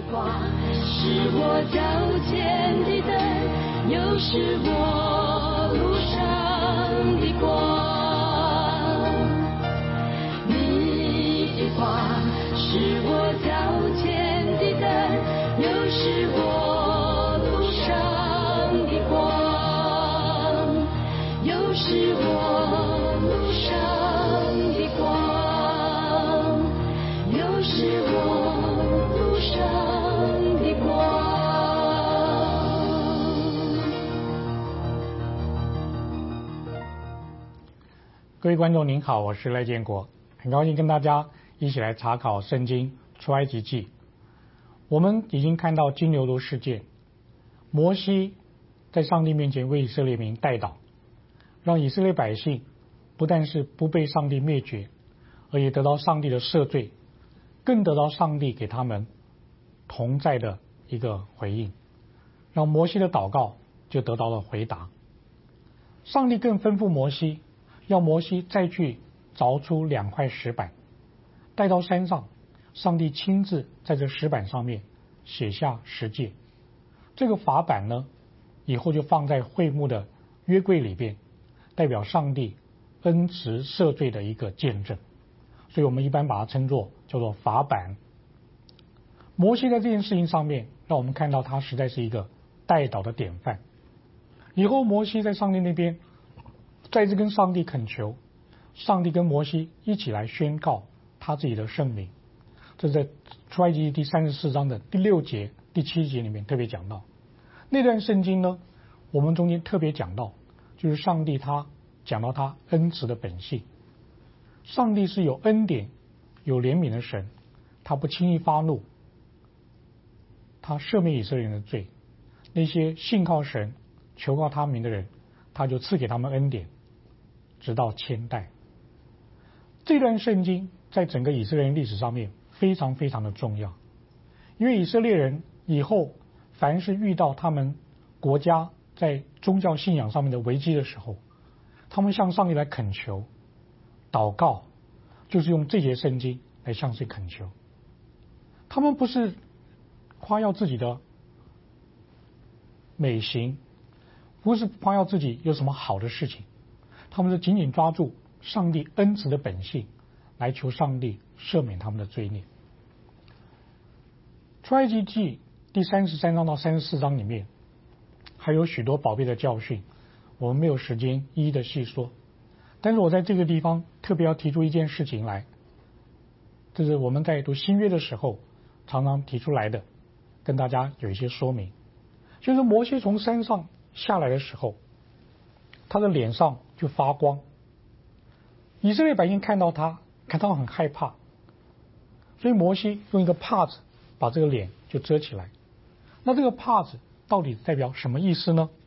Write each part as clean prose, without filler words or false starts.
光，是我脚前的灯，又是我路上的光。你的光是我脚前的灯，又是我路上的光，又是我路上的光，又是我路上的光。 各位观众您好，我是赖建国，很高兴跟大家一起来查考圣经出埃及记。我们已经看到金牛犊事件，摩西在上帝面前为以色列民代祷，让以色列百姓不但是不被上帝灭绝，而也得到上帝的赦罪，更得到上帝给他们同在的一个回应，让摩西的祷告就得到了回答。上帝更吩咐摩西，要摩西再去凿出2块石板，带到山上，上帝亲自在这石板上面写下十诫。这个法版呢，以后就放在会幕的约柜里边，代表上帝恩慈赦罪的一个见证，所以我们一般把它称作叫做法版。摩西在这件事情上面，让我们看到他实在是一个代祷的典范。以后摩西在上帝那边再次跟上帝恳求，上帝跟摩西一起来宣告他自己的圣名。这是在出埃及记第34章的第6节、第7节里面特别讲到。那段圣经呢，我们中间特别讲到，就是上帝他讲到他恩慈的本性。上帝是有恩典、有怜悯的神，他不轻易发怒，他赦免以色列人的罪。那些信靠神、求告他名的人，他就赐给他们恩典，直到千代。这段圣经在整个以色列人历史上面非常非常的重要，因为以色列人以后凡是遇到他们国家在宗教信仰上面的危机的时候，他们向上帝来恳求祷告，就是用这节圣经来向谁恳求。他们不是夸耀自己的美行，不是夸耀自己有什么好的事情，他们是紧紧抓住上帝恩慈的本性，来求上帝赦免他们的罪孽。出埃及记第33章到34章里面还有许多宝贝的教训，我们没有时间一一的细说，但是我在这个地方特别要提出一件事情来，这是我们在读新约的时候常常提出来的，跟大家有一些说明。就是摩西从山上下来的时候，他的脸上就发光，以色列百姓看到他很害怕，所以摩西用一个帕子把这个脸就遮起来。那这个帕子到底代表什么意思呢？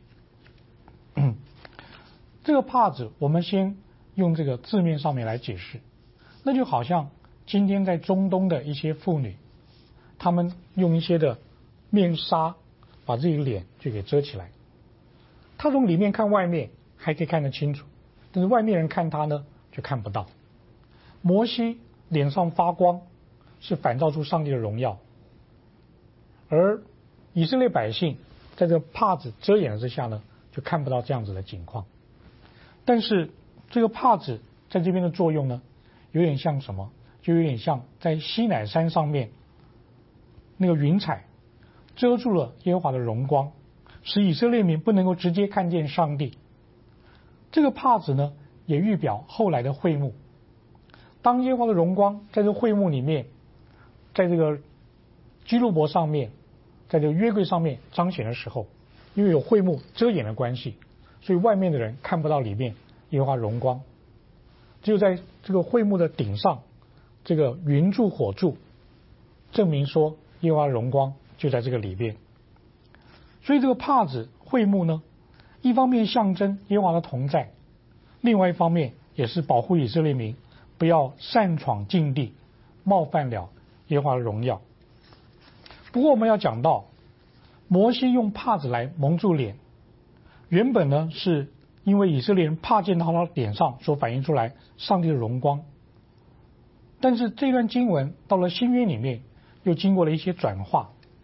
这个帕子我们先用这个字面上面来解释，那就好像今天在中东的一些妇女，她们用一些的面纱把自己的脸就给遮起来，她从里面看外面还可以看得清楚，但是外面人看她呢就看不到。摩西脸上发光是反照出上帝的荣耀，而以色列百姓在这个帕子遮掩之下呢，就看不到这样子的景况。但是这个帕子在这边的作用呢，有点像什么？就有点像在西乃山上面那个云彩遮住了耶和华的荣光，使以色列民不能够直接看见上帝。这个帕子呢，也预表后来的会幕。当耶和华的荣光在这个会幕里面，在这个基路伯上面，在这个约柜上面彰显的时候，因为有会幕遮掩的关系，所以外面的人看不到里面耶和华荣光，只有在这个会幕的顶上，这个云柱火柱证明说耶和华荣光就在这个里边。所以这个帕子会幕呢，一方面象征耶和华的同在，另外一方面也是保护以色列民不要擅闯境地，冒犯了耶和华的荣耀。不过我们要讲到摩西用帕子来蒙住脸，原本呢是因为以色列人怕见到他脸上所反映出来上帝的荣光，但是这段经文到了新约里面又经过了一些转化，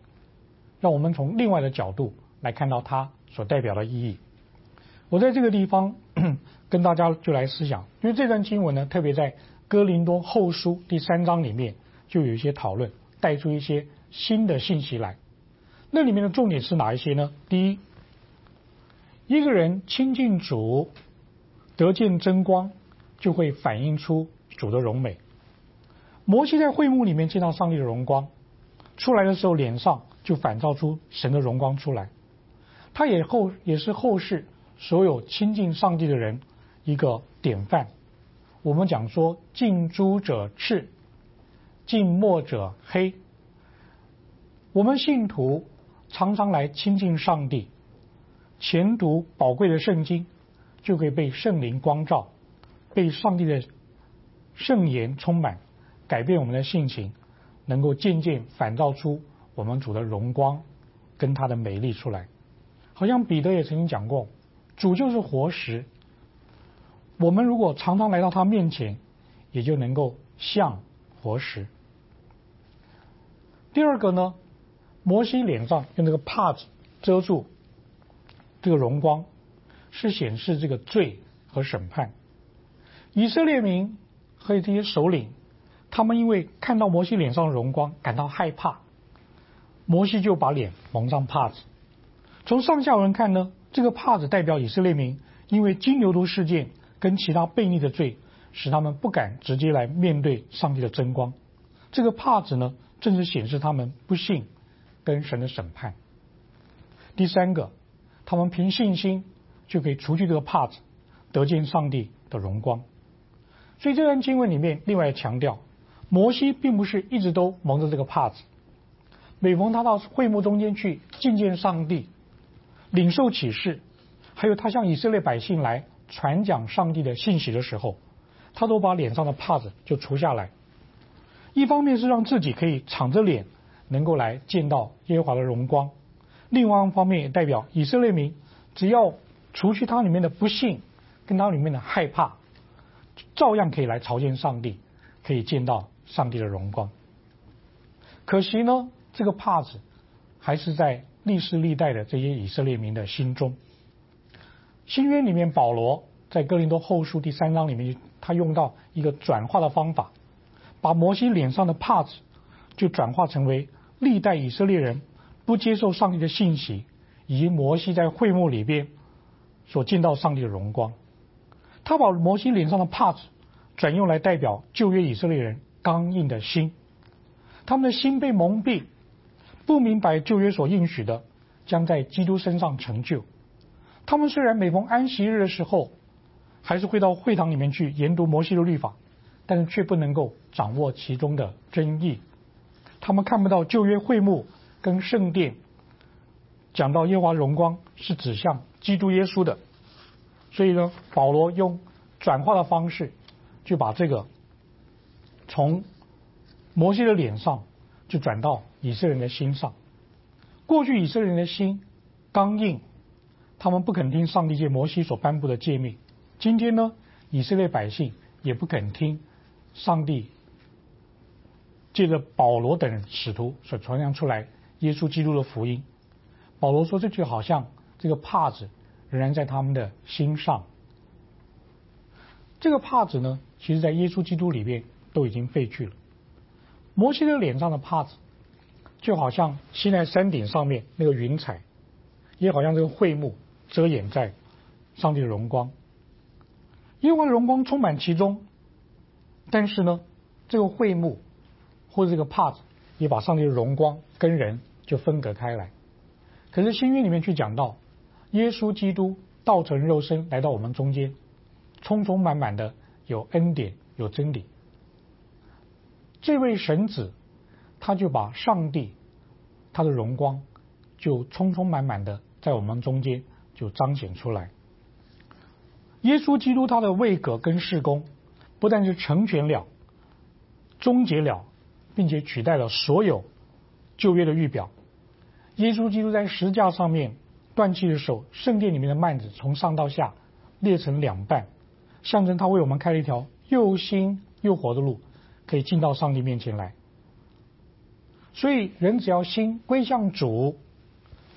让我们从另外的角度来看到它所代表的意义。我在这个地方跟大家就来思想，因为这段经文呢，特别在哥林多后书第3章里面就有一些讨论，带出一些新的信息来。那里面的重点是哪一些呢？第一，一个人亲近主，得见真光，就会反映出主的荣美。摩西在会幕里面见到上帝的荣光，出来的时候脸上就反照出神的荣光出来。他也是后世所有亲近上帝的人一个典范。我们讲说近朱者赤，近墨者黑。我们信徒常常来亲近上帝，研读宝贵的圣经，就可以被圣灵光照，被上帝的圣言充满，改变我们的性情，能够渐渐反照出我们主的荣光跟他的美丽出来。好像彼得也曾经讲过，主就是活石，我们如果常常来到他面前，也就能够像活石。第二个呢，摩西脸上用这个帕子遮住这个荣光，是显示这个罪和审判。以色列民和这些首领，他们因为看到摩西脸上的荣光感到害怕，摩西就把脸蒙上帕子。从上下文看呢，这个帕子代表以色列民因为金牛犊事件跟其他悖逆的罪，使他们不敢直接来面对上帝的真光。这个帕子呢，正是显示他们不信跟神的审判。第三个，他们凭信心就可以除去这个帕子，得见上帝的荣光。所以这段经文里面另外强调，摩西并不是一直都蒙着这个帕子，每逢他到会幕中间去觐见上帝，领受启示，还有他向以色列百姓来传讲上帝的信息的时候，他都把脸上的帕子就除下来。一方面是让自己可以敞着脸能够来见到耶和华的荣光，另外一方面也代表以色列民只要除去他里面的不信跟他里面的害怕，照样可以来朝见上帝，可以见到上帝的荣光。可惜呢，这个帕子还是在历世历代的这些以色列民的心中。新约里面保罗在哥林多后书第3章里面，他用到一个转化的方法，把摩西脸上的帕子就转化成为历代以色列人不接受上帝的信息，以及摩西在会幕里边所见到上帝的荣光。他把摩西脸上的帕子转用来代表旧约以色列人刚硬的心，他们的心被蒙蔽，不明白旧约所应许的将在基督身上成就。他们虽然每逢安息日的时候还是会到会堂里面去研读摩西的律法，但是却不能够掌握其中的真意。他们看不到旧约会幕跟圣殿讲到耶和华荣光是指向基督耶稣的，所以呢，保罗用转化的方式就把这个从摩西的脸上就转到以色列人的心上。过去以色列人的心刚硬，他们不肯听上帝借摩西所颁布的诫命。今天呢，以色列百姓也不肯听上帝借着保罗等使徒所传扬出来耶稣基督的福音。保罗说，这就好像这个帕子仍然在他们的心上。这个帕子呢，其实在耶稣基督里面都已经废去了。摩西的脸上的帕子就好像西奈山顶上面那个云彩，也好像这个会幕遮掩在上帝的荣光。耶和华的荣光充满其中，但是呢，这个会幕或者这个帕子也把上帝的荣光跟人就分隔开来。可是新约里面去讲到耶稣基督道成肉身来到我们中间，充充满满的有恩典有真理。这位神子他就把上帝他的荣光就充充满满的在我们中间就彰显出来。耶稣基督他的位格跟事工不但是成全了终结了，并且取代了所有旧约的预表。耶稣基督在十字架上面断气的手，圣殿里面的幔子从上到下裂成两半，象征他为我们开了一条又新又活的路，可以进到上帝面前来。所以人只要心归向主，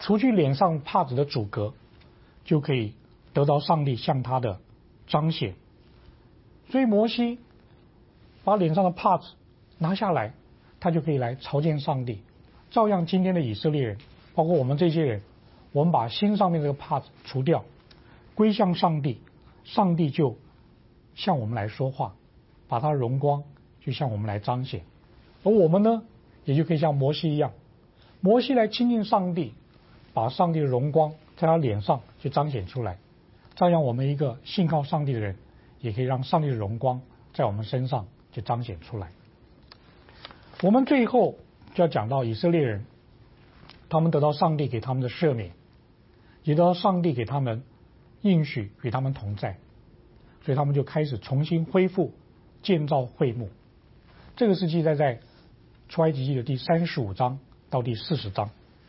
除去脸上帕子的阻隔，就可以得到上帝向他的彰显。所以摩西把脸上的帕子拿下来，他就可以来朝见上帝。照样今天的以色列人，包括我们这些人，我们把心上面这个帕子除掉，归向上帝，上帝就向我们来说话，把他的荣光就向我们来彰显。而我们呢，也就可以像摩西一样，摩西来亲近上帝，把上帝的荣光在他脸上就彰显出来。照样我们一个信靠上帝的人，也可以让上帝的荣光在我们身上就彰显出来。我们最后就要讲到以色列人，他们得到上帝给他们的赦免，也得到上帝给他们应许与他们同在，所以他们就开始重新恢复建造会幕。这个是记载在出埃及记的第35章到第40章。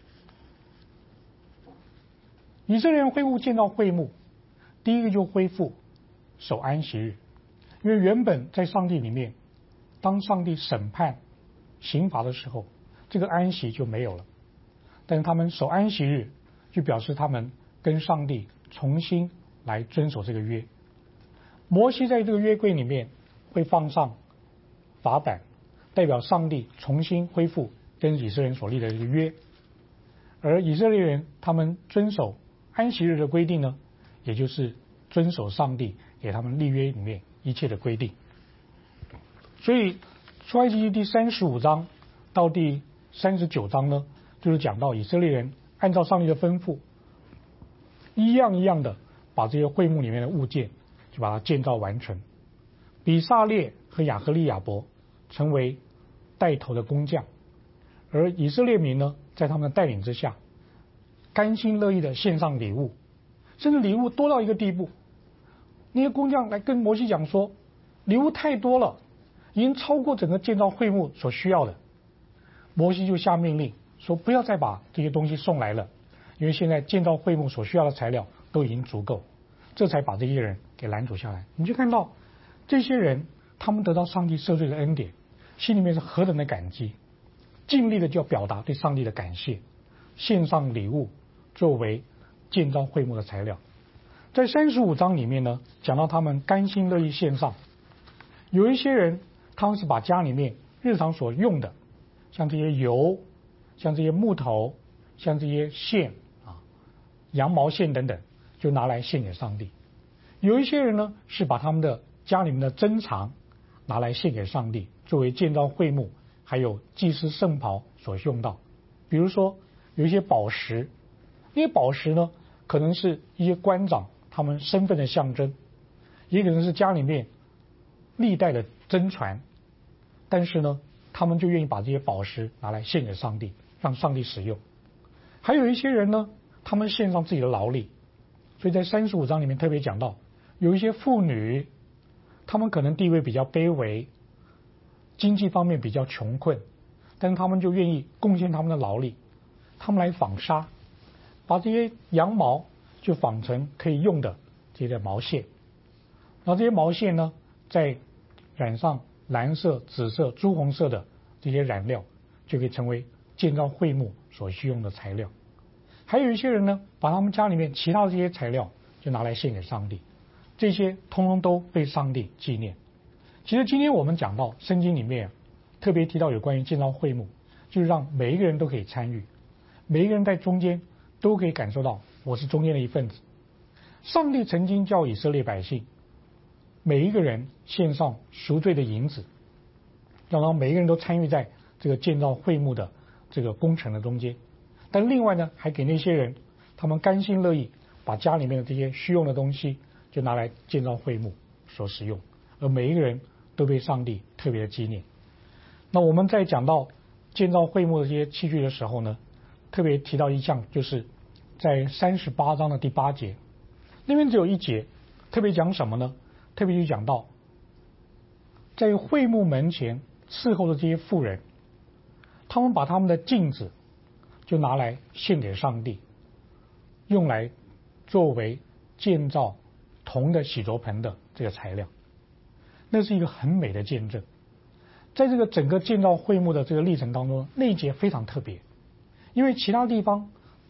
以色列人恢复建造会幕，第一个就恢复守安息日，因为原本在上帝里面，当上帝审判刑罚的时候，这个安息就没有了。但是他们守安息日，就表示他们跟上帝重新来遵守这个约。摩西在这个约柜里面会放上法版，代表上帝重新恢复跟以色列人所立的这个约。而以色列人他们遵守安息日的规定呢，也就是遵守上帝给他们立约里面一切的规定。所以出埃及记第35章到第39章呢，就是讲到以色列人按照上帝的吩咐，一样一样的把这些会幕里面的物件就把它建造完成。比撒列和亚和利亚伯成为带头的工匠，而以色列民呢，在他们的带领之下，甘心乐意的献上礼物，甚至礼物多到一个地步，那些工匠来跟摩西讲说，礼物太多了，已经超过整个建造会幕所需要的。摩西就下命令说，不要再把这些东西送来了，因为现在建造会幕所需要的材料都已经足够，这才把这些人给拦阻下来。你就看到这些人，他们得到上帝赦罪的恩典，心里面是何等的感激，尽力的就要表达对上帝的感谢，献上礼物作为建造会幕的材料。在35章里面呢，讲到他们甘心乐意献上。有一些人他们是把家里面日常所用的，像这些油，像这些木头，像这些线羊毛线等等，就拿来献给上帝。有一些人呢，是把他们的家里面的珍藏拿来献给上帝，作为建造会幕还有祭司圣袍所用到。比如说有一些宝石，那些宝石呢，可能是一些官长他们身份的象征，也可能是家里面历代的真传，但是呢，他们就愿意把这些宝石拿来献给上帝，让上帝使用。还有一些人呢，他们献上自己的劳力，所以在35章里面特别讲到，有一些妇女，他们可能地位比较卑微，经济方面比较穷困，但是他们就愿意贡献他们的劳力，他们来纺纱，把这些羊毛就纺成可以用的这些毛线，然后这些毛线呢，再染上蓝色、紫色、朱红色的这些染料，就可以成为建造会幕所需用的材料。还有一些人呢，把他们家里面其他的这些材料就拿来献给上帝，这些通通都被上帝纪念。其实今天我们讲到圣经里面特别提到有关于建造会幕，就是让每一个人都可以参与，每一个人在中间都可以感受到我是中间的一份子。上帝曾经叫以色列百姓每一个人献上赎罪的银子，要让每一个人都参与在这个建造会幕的这个工程的中间。但另外呢，还给那些人他们甘心乐意把家里面的这些虚用的东西就拿来建造会幕所使用，而每一个人都被上帝特别的纪念。那我们在讲到建造会幕的这些器具的时候呢，特别提到一项，就是在38章的第8节，那边只有一节，特别讲什么呢？特别就讲到在会幕门前伺候的这些妇人，他们把他们的镜子就拿来献给上帝，用来作为建造铜的洗濯盆的这个材料。那是一个很美的见证。在这个整个建造会幕的这个历程当中，那一节非常特别，因为其他地方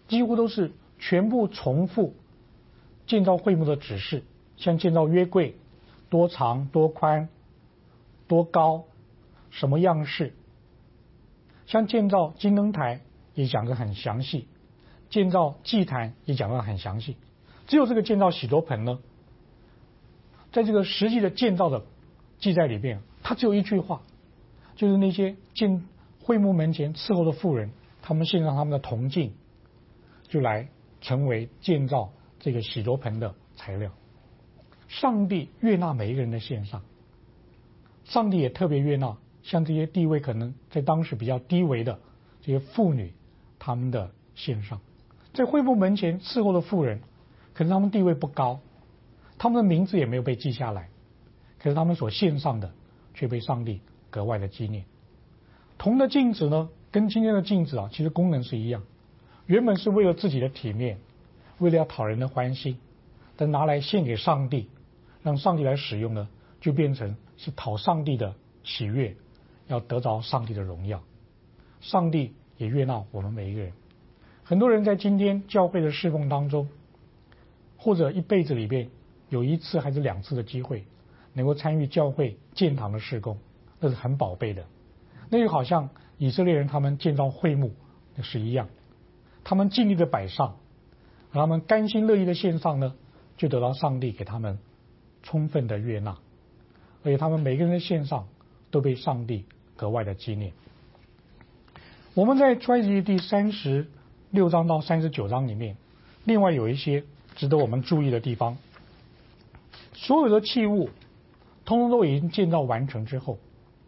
几乎都是全部重复建造会幕的指示，像建造约柜，多长多宽多高，什么样式，像建造金灯台也讲得很详细，建造祭坛也讲得很详细。只有这个建造洗濯盆呢，在这个实际的建造的记载里边，它只有一句话，就是那些进会幕门前伺候的妇人，他们献上他们的铜镜，就来成为建造这个洗濯盆的材料。上帝悦纳每一个人的献上，上帝也特别悦纳像这些地位可能在当时比较低微的这些妇女他们的献上。在会幕门前伺候的妇人，可是他们地位不高，他们的名字也没有被记下来，可是他们所献上的却被上帝格外的纪念。铜的镜子呢，跟今天的镜子其实功能是一样，原本是为了自己的体面，为了要讨人的欢心，但拿来献给上帝，让上帝来使用呢，就变成是讨上帝的喜悦，要得着上帝的荣耀。上帝也悦纳我们每一个人。很多人在今天教会的侍奉当中，或者一辈子里边有一次还是2次的机会，能够参与教会建堂的事工，那是很宝贝的。那就好像以色列人他们建造会幕是一样，他们尽力的摆上，他们甘心乐意的献上呢，就得到上帝给他们充分的悦纳，而且他们每个人的献上都被上帝格外的纪念。我们在出埃及记第36章到39章里面，另外有一些值得我们注意的地方。所有的器物通通都已经建造完成之后，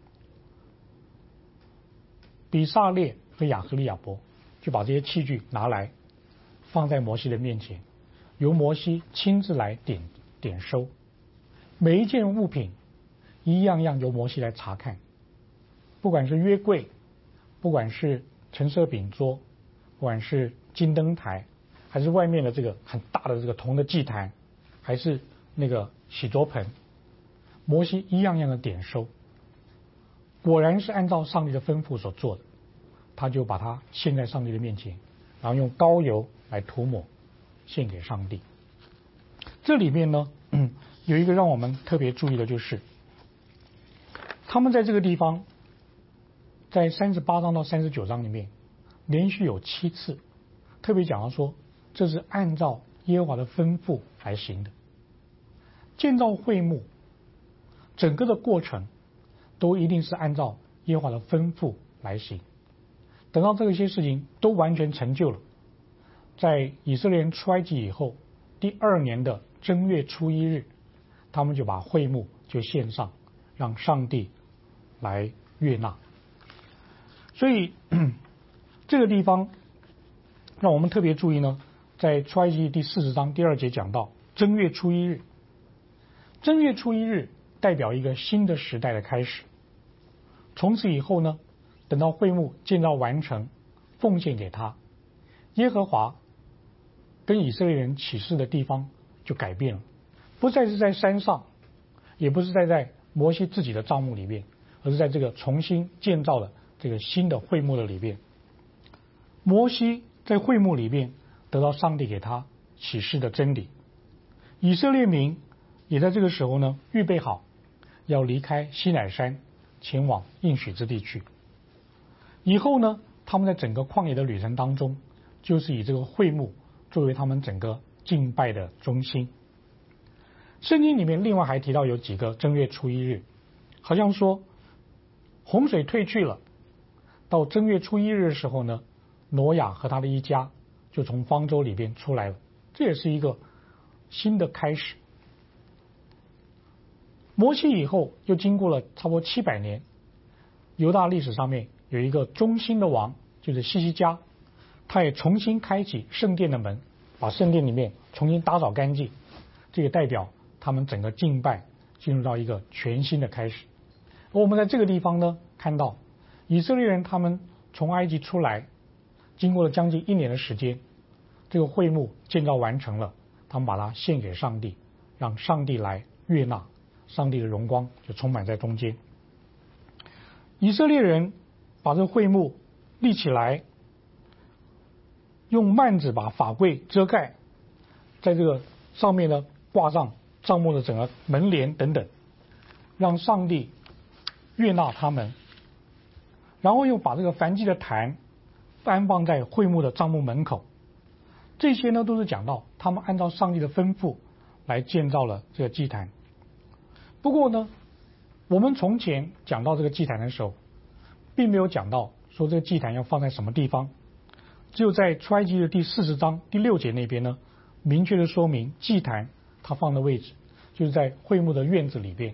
比撒列和亚和利亚伯就把这些器具拿来放在摩西的面前，由摩西亲自来点收，每一件物品一样样由摩西来查看，不管是约柜，不管是陈设饼桌，不管是金灯台，还是外面的这个很大的这个铜的祭坛，还是那个洗濯盆，摩西一样样的点收，果然是按照上帝的吩咐所做的，他就把它献在上帝的面前，然后用膏油来涂抹，献给上帝。这里面呢，有一个让我们特别注意的就是，他们在这个地方，在38章到39章里面，连续有7次，特别讲到说，这是按照耶和华的吩咐来行的。建造会幕，整个的过程都一定是按照耶和华的吩咐来行。等到这些事情都完全成就了，在以色列人出埃及以后，第2年的正月初1日，他们就把会幕就献上，让上帝来悦纳。所以这个地方让我们特别注意呢，在出埃及第40章第2节讲到正月初1日，正月初1日代表一个新的时代的开始。从此以后呢，等到会幕建造完成，奉献给他，耶和华跟以色列人起誓的地方就改变了，不再是在山上，也不是在摩西自己的帐幕里面，而是在这个重新建造的这个新的会幕的里边。摩西在会幕里面得到上帝给他启示的真理，以色列民也在这个时候呢，预备好要离开西乃山，前往应许之地去。以后呢，他们在整个旷野的旅程当中，就是以这个会幕作为他们整个敬拜的中心。圣经里面另外还提到有几个正月初1日，好像说洪水退去了，到正月初1日的时候呢，挪亚和他的一家就从方舟里边出来了，这也是一个新的开始。摩西以后又经过了差不多700年，犹大历史上面有一个中心的王，就是西西家，他也重新开启圣殿的门，把圣殿里面重新打扫干净，这也代表他们整个敬拜进入到一个全新的开始。而我们在这个地方呢，看到以色列人他们从埃及出来，经过了将近1年的时间，这个会幕建造完成了，他们把它献给上帝，让上帝来悦纳，上帝的荣光就充满在中间。以色列人把这个会幕立起来， 用幔子把法柜遮盖，在这个上面呢挂上帐幕的整个门帘等等，让上帝悦纳他们。然后又把这个燔祭的坛安放在会幕的帐幕门口。这些呢都是讲到他们按照上帝的吩咐来建造了这个祭坛。不过呢，我们从前讲到这个祭坛的时候，并没有讲到说这个祭坛要放在什么地方，只有在出埃及的第40章第6节那边呢，明确的说明祭坛它放的位置就是在会幕的院子里边。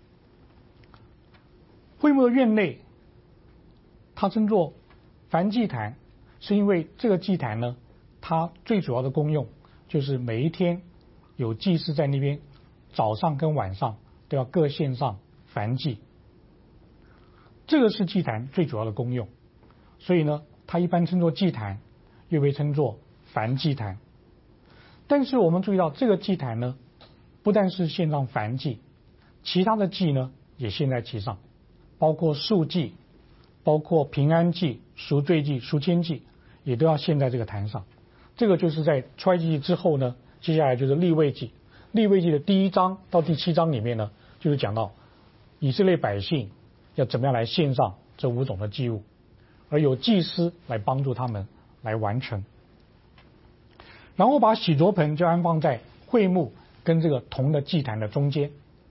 会幕的院内，它称作燔祭坛，是因为这个祭坛呢，它最主要的功用就是每一天有祭司在那边，早上跟晚上都要各献上燔祭，这个是祭坛最主要的功用，所以呢，它一般称作祭坛，又被称作燔祭坛。但是我们注意到，这个祭坛呢，不但是献上燔祭，其他的祭呢也献在其上，包括素祭，包括平安祭、赎罪祭、赎愆祭，也都要献在这个坛上。这个就是在出埃及记之后呢，接下来就是利未记。利未记的第1章到第7章里面呢，就是讲到以色列百姓要怎么样来献上这5种的祭物，而有祭司来帮助他们来完成。然后把洗濯盆就安放在会幕跟这个铜的祭坛的中间。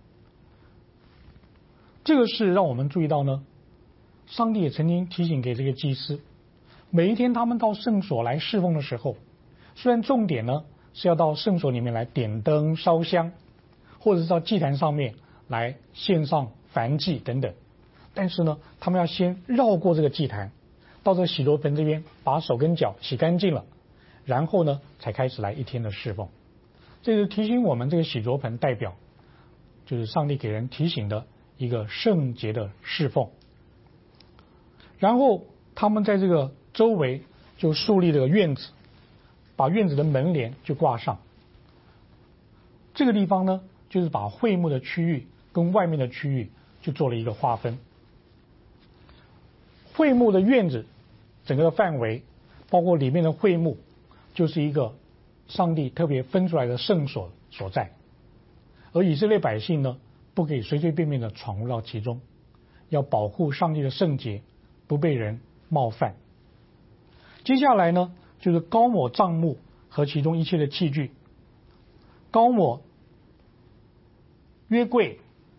这个是让我们注意到呢，上帝也曾经提醒给这个祭司，每一天他们到圣所来侍奉的时候，虽然重点呢是要到圣所里面来点灯烧香，或者是到祭坛上面来献上燔祭等等，但是呢，他们要先绕过这个祭坛，到这个洗濯盆这边把手跟脚洗干净了，然后呢才开始来一天的侍奉。这是提醒我们，这个洗濯盆代表就是上帝给人提醒的一个圣洁的侍奉。然后他们在这个周围就树立这个院子，把院子的门帘就挂上。这个地方呢，就是把会幕的区域跟外面的区域就做了一个划分。会幕的院子整个的范围，包括里面的会幕，就是一个上帝特别分出来的圣所所在，而以色列百姓呢，不可以随随便便的闯入到其中，要保护上帝的圣洁，不被人冒犯。接下来呢，就是膏抹帐幕和其中一切的器具，膏抹约柜、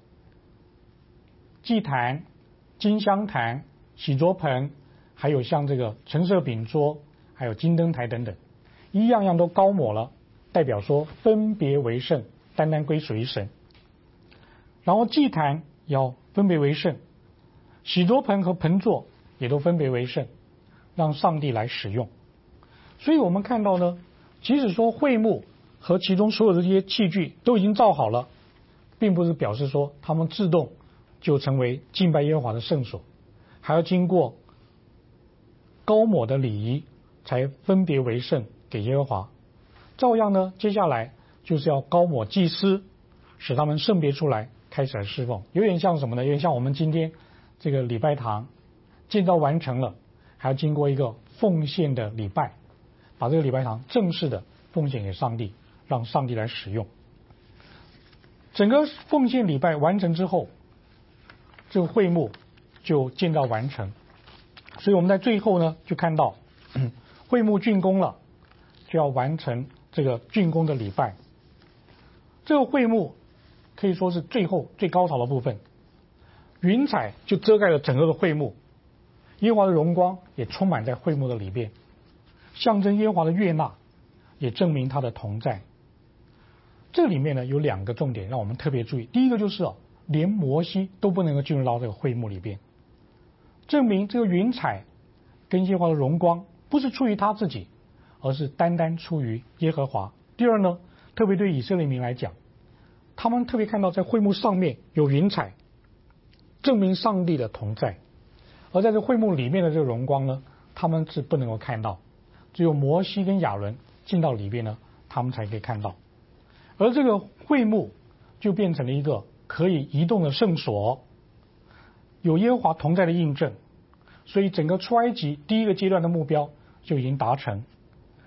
祭坛、金香坛、洗濯盆，还有像这个陈设饼桌，还有金灯台等等，一样样都膏抹了，代表说分别为圣，单单归属于神。然后祭坛要分别为圣，洗濯盆和盆座也都分别为圣，让上帝来使用。所以我们看到呢，即使说会幕和其中所有的这些器具都已经造好了，并不是表示说他们自动就成为敬拜耶和华的圣所，还要经过膏抹的礼仪才分别为圣给耶和华。照样呢，接下来就是要膏抹祭司，使他们圣别出来，开始来侍奉。有点像什么呢？有点像我们今天这个礼拜堂建造完成了，还要经过一个奉献的礼拜，把这个礼拜堂正式的奉献给上帝，让上帝来使用。整个奉献礼拜完成之后，这个会幕就建造完成。所以我们在最后呢，就看到会幕竣工了，就要完成这个竣工的礼拜。这个会幕可以说是最后最高潮的部分，云彩就遮盖了整个的会幕，耶和华的荣光也充满在会幕的里边，象征耶和华的悦纳，也证明他的同在。这里面呢有2个重点让我们特别注意。第一个就是连摩西都不能够进入到这个会幕里边，证明这个云彩跟耶和华的荣光不是出于他自己，而是单单出于耶和华。第二呢，特别对以色列民来讲，他们特别看到在会幕上面有云彩，证明上帝的同在。而在这会幕里面的这个荣光呢，他们是不能够看到，只有摩西跟亚伦进到里边呢，他们才可以看到。而这个会幕就变成了一个可以移动的圣所，有耶和华同在的印证。所以整个出埃及第一个阶段的目标就已经达成。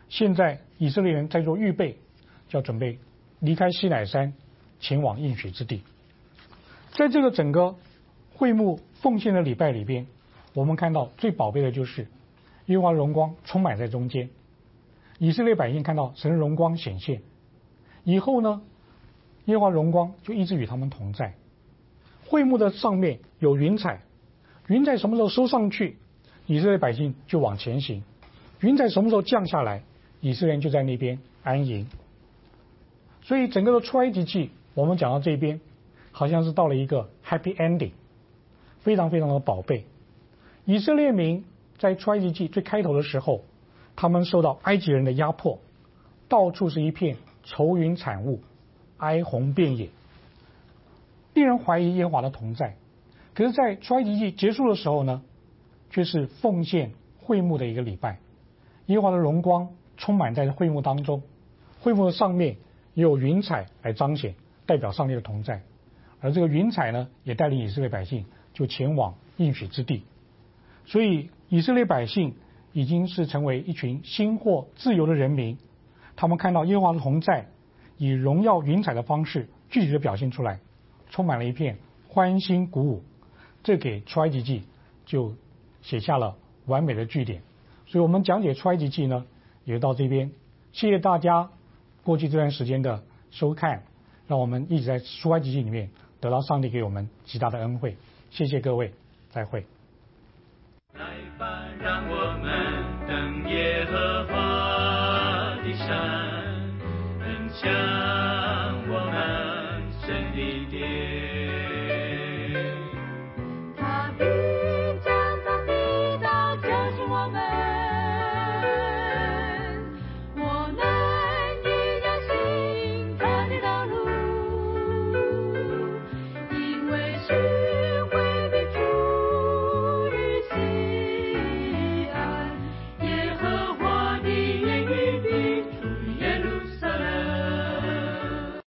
现在以色列人在做预备，就要准备离开西乃山，前往应许之地。在这个整个会幕奉献的礼拜里边，我们看到最宝贝的就是耶和华荣光充满在中间，以色列百姓看到神的荣光显现以后呢，耶和华荣光就一直与他们同在。会幕的上面有云彩，云彩什么时候收上去，以色列百姓就往前行；云彩什么时候降下来，以色列人就在那边安营。所以整个的出埃及记，我们讲到这边，好像是到了一个 happy ending， 非常非常的宝贝。以色列民在出埃及记最开头的时候，他们受到埃及人的压迫，到处是一片愁云惨雾，哀鸿遍野，令人怀疑耶和华的同在。可是在出埃及记结束的时候呢，却是奉献会幕的一个礼拜，耶和华的荣光充满在会幕当中，会幕的上面也有云彩来彰显，代表上帝的同在。而这个云彩呢，也带领以色列百姓就前往应许之地。所以以色列百姓已经是成为一群新获自由的人民，他们看到耶和华的同在，以荣耀云彩的方式具体的表现出来，充满了一片欢欣鼓舞。这给出埃及记就写下了完美的句点。所以我们讲解出埃及记呢，也到这边。谢谢大家过去这段时间的收看，让我们一直在出埃及记里面得到上帝给我们极大的恩惠。谢谢各位，再会。 来吧，让我们登耶和华的山，奔向